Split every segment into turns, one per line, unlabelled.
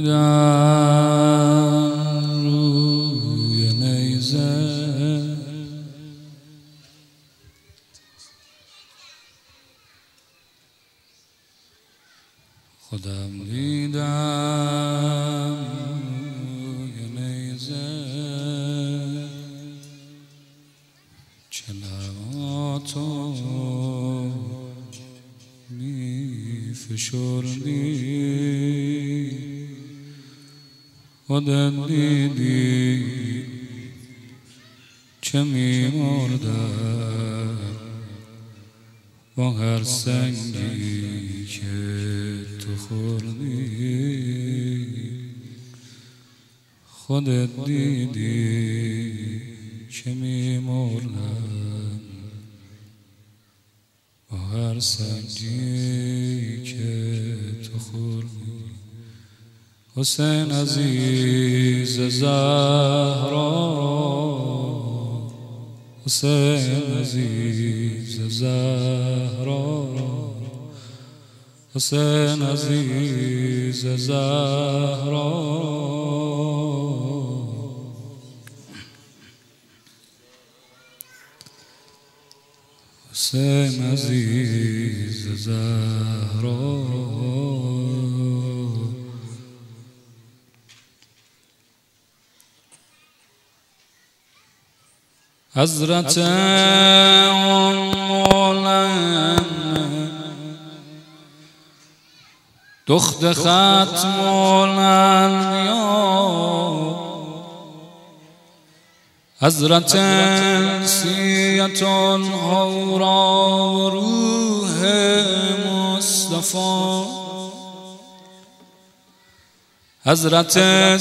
دیدم روی نیزه خودم دیدم روی نیزه چه لباتو می فشردی خودت دیدی چه می مردم با هر سنگی که تو خوردی خودت دیدی چه می مردم با هر سنگی که تو خوردی حسین عزیز زهرا حسین عزیز زهرا حسین عزیز زهرا حسین عزیز زهرا حضرت مولانا دخت ختم الانبیا حضرت سیت الحورا روح مصطفی حضرت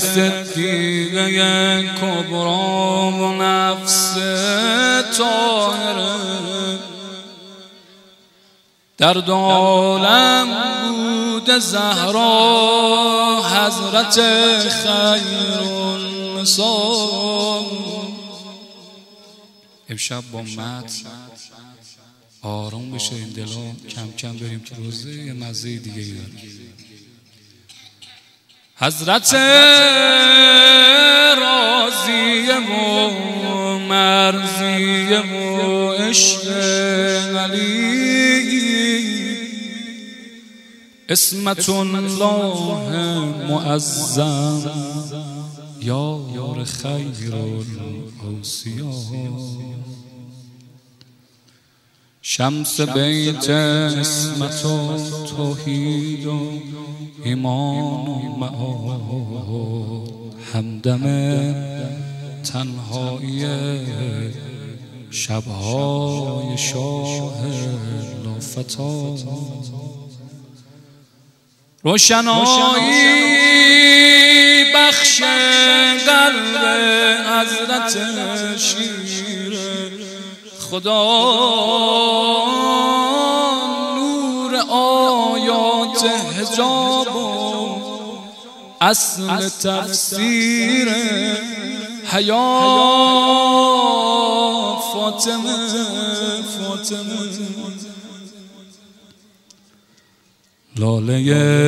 صدیقه کبرا و نفس طاهره در دو عالم بود زهرا حضرت خیر النساء. امشب با متن آرام بشه این دلام، کم کم بریم تو روزه یه مزه دیگه ای داره. حضرت راضیه و مرضیه و عشق علی اسمت الله معظم یار خیر الاوصیا شمس بیت اسمت و توحید و ایمان و معاد همدم تنهایی شبهای شاه لافتا روشنایی بخش قلب حضرت شیر خدا نور آیات حجاب و اصل تفسیر حیات فاطمه لاله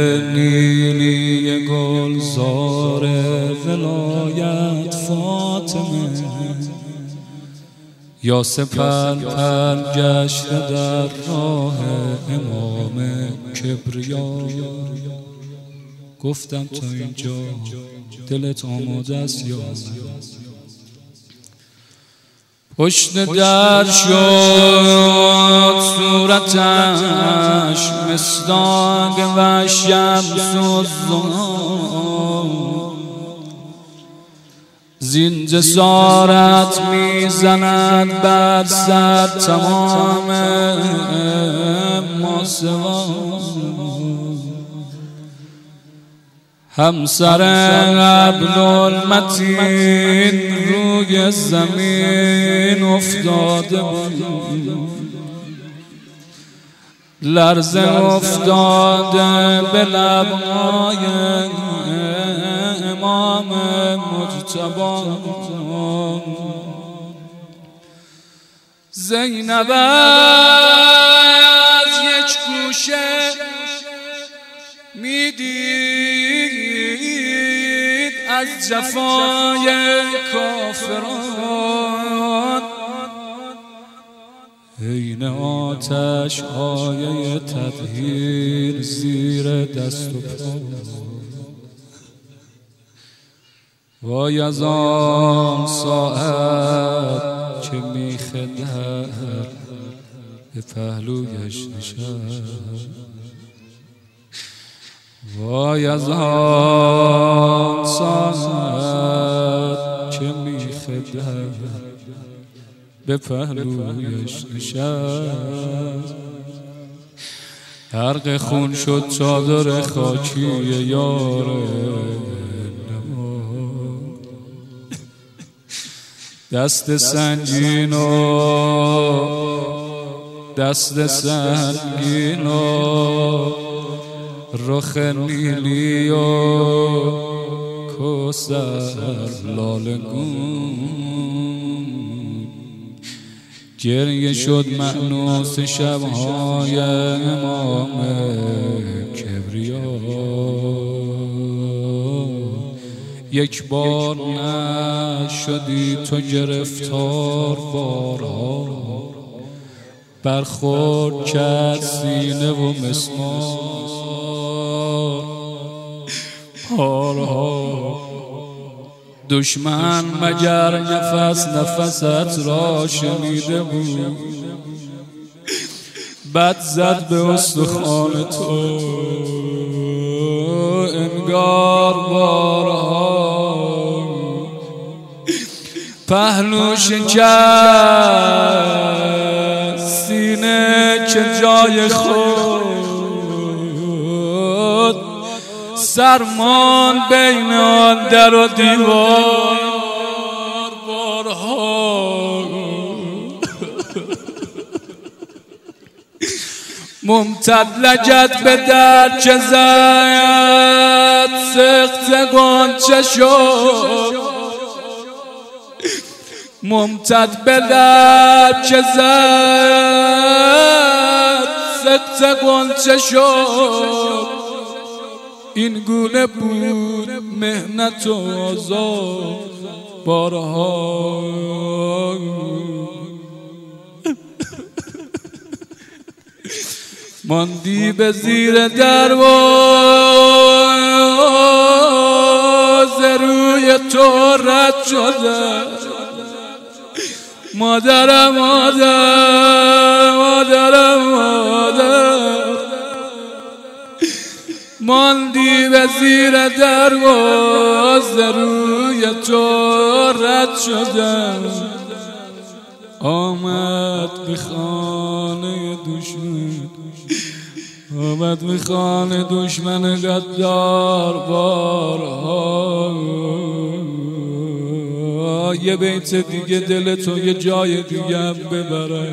نیلی گلزار ولایت فاطمه یا سپر گشته در راه امام کبریا. گفتم تا اینجا دلت آماده است یا پشت در شد صورتش مصداق و شمس و ضحی زین جسارت میزند بر سر تمام ماسوا همسر عبدالمتین روی زمین افتاده لرزه افتاده به لبهای امام مجتبی زینب از یک گوشه میدید از جفای کافران، عین آتش آیه تطهیر زیر دست و پا. وای از آن ساعت که میخ در به پهلویش نشست، وای از آن ساعت که میخ در به پهلویش نشست. غرق خون شد چادر خاکی یار دست سنگین و رخ نیلی و کوثر لالگون. گریه شد مأنوس شبهای امام کبریا، یک بار نشدی تو گرفتار، بارها برخورد کرد سینه و مسمار. بارها دشمن مگر نفست را شنیده بود، بد زد به استخوان تو انگار بارها. پهلو شکست سینه که جای خود، سرمان بین آن در و دیوار. بارها ممتد لجت به در چه زد، سخت گنچه شد. ممتد به در چه زد، سخت گنچه شد. این گونه بود مهنت و آزار. بارها ماندی به زیر دروازه، روی تو رد شده. مادرم ماندی به زیر دروازه، روی تو رد شدم. آمد به خانه دشمن، آمد به خانه دشمن غدار. بارها یه بیت دیگه دل تو یه جای دیگه ببره.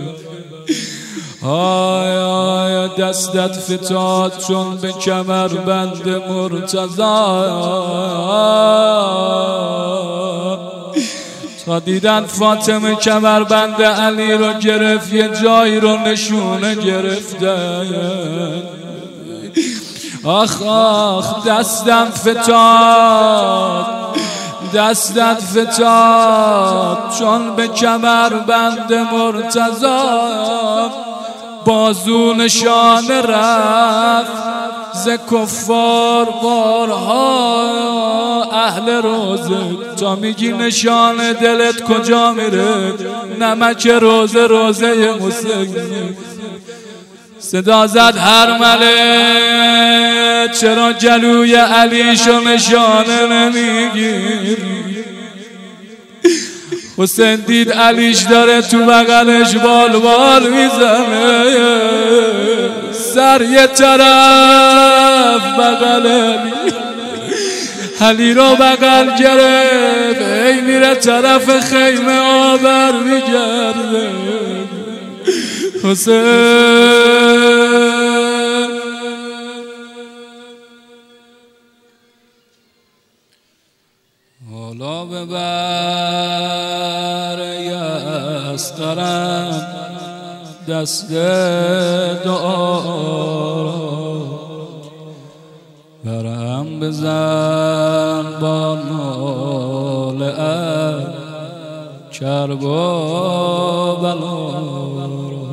آی آی دستت فتاد چون به کمر بند مرتضی، تا دیدن فاطمه کمر بند علی رو گرفت، یه جایی رو نشونه گرفته. آخ آخ دستم فتاد، دستت فتاد چون به کمر بند مرتضی. بازو نشان رفت ز کفار. بارها اهل روزه تا میگی نشان دلت کجا میره؟ نمک روزه روزه مسلم. صدا زد هر مله چرا جلوی علیشو نشانه نمیگیری؟ حسین دید علیش داره تو بغلش بال میزنه، سر یه طرف بغل علی رو بغل گرفت، ای میره طرف خیمه آبر میگرده. حسین حالا ببر یسقرم دست دعا، برم بزن با ناله کرب و بلا را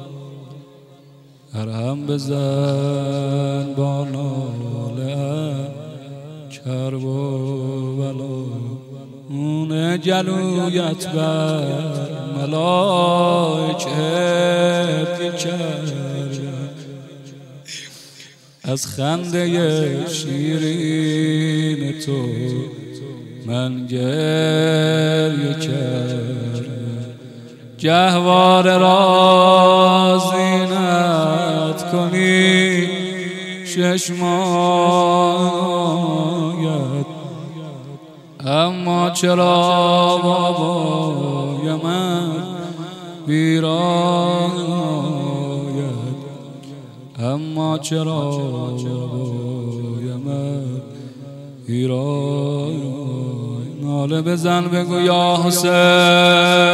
مرهم بزن با ناله کرب و بلا اون جلویت بر ملائکه کرد از خنده شیرین تو من گریه کردم جهوار را زینت کنی چشمایت اما چرا بابای من بیراید اما چرا بابای من بیراید ناله بزن بگو یا حسین